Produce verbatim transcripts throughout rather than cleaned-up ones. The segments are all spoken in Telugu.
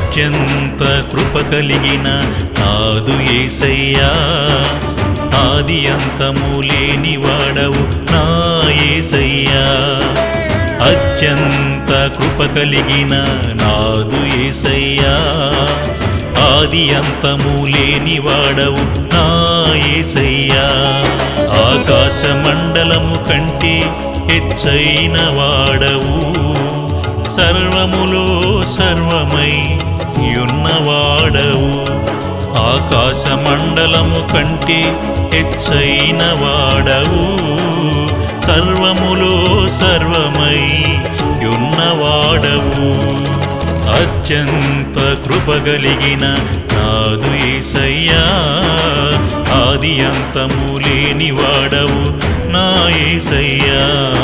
అత్యంత కృప కలిగిన నాదు యేసయ్యా, ఆది అంతము లేని వాడవు నా యేసయ్యా. అత్యంత కృప కలిగిన నాదు యేసయ్యా, ఆది అంతము లేని వాడవు నా యేసయ్యా. ఆకాశ మండలము కంటే హెచ్చైన వాడవు, సర్వములో సర్వమై యున్నవాడవు. ఆకాశ మండలము కంటే హెచ్చైన వాడవు, సర్వములో సర్వమై యున్నవాడవు. అత్యంత కృప కలిగిన నాదు యేసయ్యా, ఆది అంతము లేని వాడవు నా యేసయ్యా.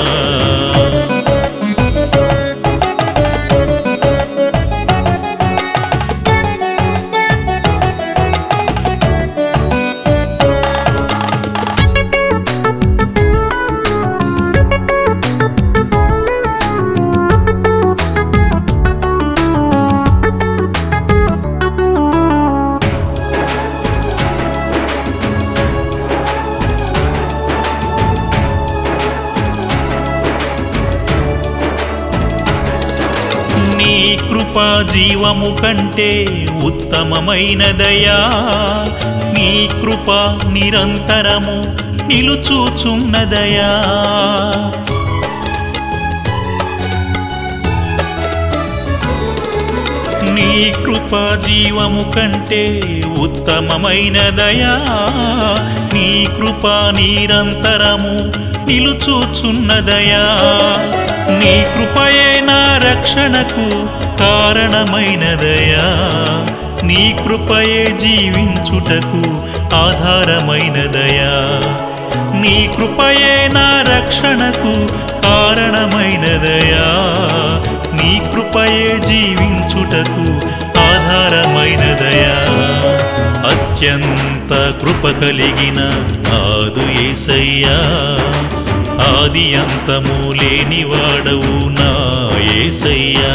నీ కృపా జీవము కంటే ఉత్తమమైనదయా, నీ కృప నిరంతరము నిలుచుచున్నదయా. నీ కృపా జీవము కంటే ఉత్తమమైనదయా, నీ కృప నిరంతరము నిలుచుచున్నదయా. నీ కృపయే నా రక్షణకు కారణమైనదయా, నీ కృపయే జీవించుటకు ఆధారమైనదయా. నీ కృపయే నా రక్షణకు కారణమైనదయా, నీ కృపయే జీవించుటకు ఆధారమైనదయా. అత్యంత కృప కలిగిన నాదు యేసయ్యా, ఆది అంతము లేని వాడవు నా యేసయ్యా.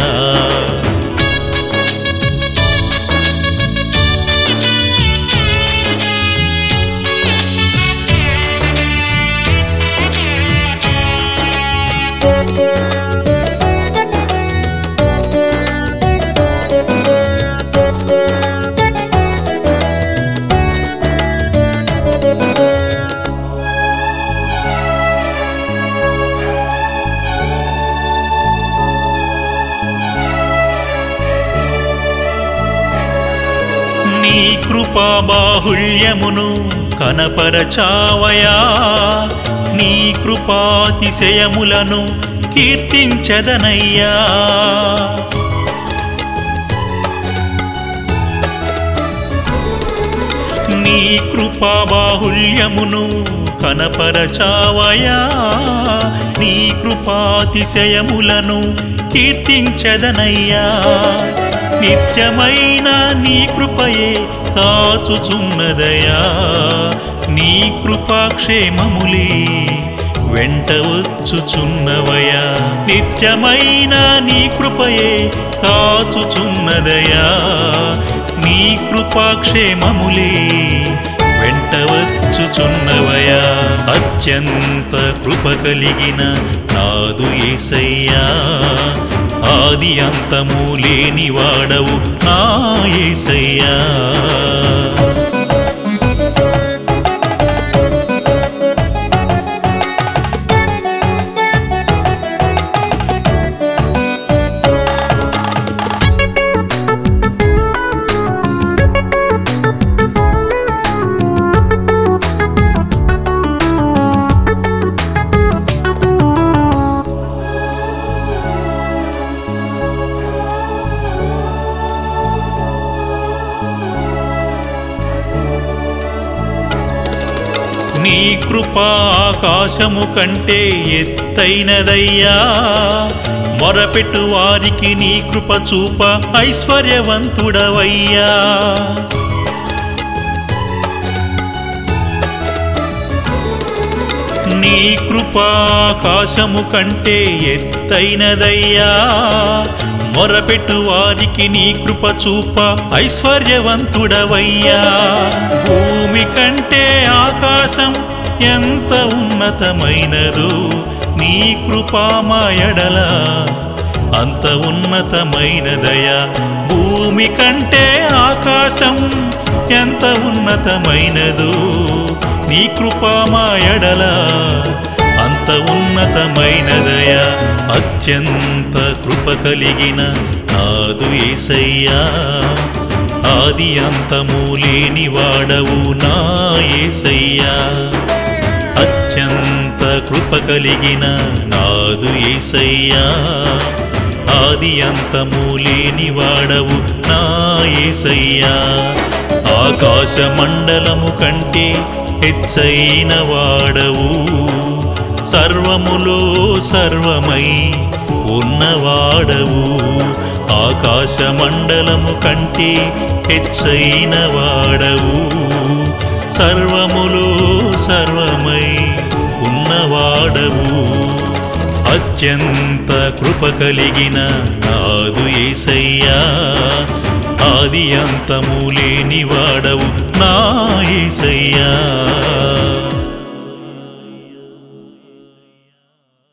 నీ కృపా బాహుళ్యమును కనపరచావయా, నీ కృపాతిశయములను కీర్తించదనయ్యా. నీ కృపా బాహుళ్యమును కనపరచావయా, నీ కృపాతిశయములను కీర్తించదనయ్యా. నిత్యమైన నీ కృపయే కాచుచున్నదయా, నీ కృపాక్షేమములే వెంట వచ్చుచున్నవయా. నిత్యమైన నీ కృపయే కాచుచున్నదయా, నీ కృపాక్షేమములే వెంట వచ్చుచున్నవయా. అత్యంత కృప కలిగిన నాదు యేసయ్యా, ఆది అంతము లేని వాడవు నా యేసయ్యా. నీ కృప ఆకాశము కంటే ఎత్తైనదయ్యా, మొరపెట్టు వారికి నీ కృప చూప ఐశ్వర్యవంతుడవయ్యా. నీ కృప ఆకాశము కంటే ఎత్తైనదయ్యా, మొరపెట్టు వారికి నీ కృప చూప ఐశ్వర్యవంతుడవయ్యా. భూమి కంటే ఆకాశం ఎంత ఉన్నతమైనదో నీ కృపా మా ఎడల అంత ఉన్నతమైనదయా. భూమి కంటే ఆకాశం ఎంత ఉన్నతమైనదో నీ కృపా మా ఎడల అంత ఉన్నతమైనదయా. అత్యంత కృప కలిగిన నాదు యేసయ్యా, ఆది అంతము లేని వాడవు నా యేసయ్యా. అత్యంత కృప కలిగిన నాదు యేసయ్యా, ఆది అంతము లేని వాడవు నా యేసయ్యా. ఆకాశ మండలము కంటే హెచ్చైన వాడవు, సర్వములో సర్వమై ఉన్నవాడవు. ఆకాశ మండలము కంటే హెచ్చైన వాడవు, సర్వములో సర్వమై ఉన్నవాడవు. అత్యంత కృప కలిగిన నాదు యేసయ్యా, ఆది అంతము లేని వాడవు నా యేసయ్యా.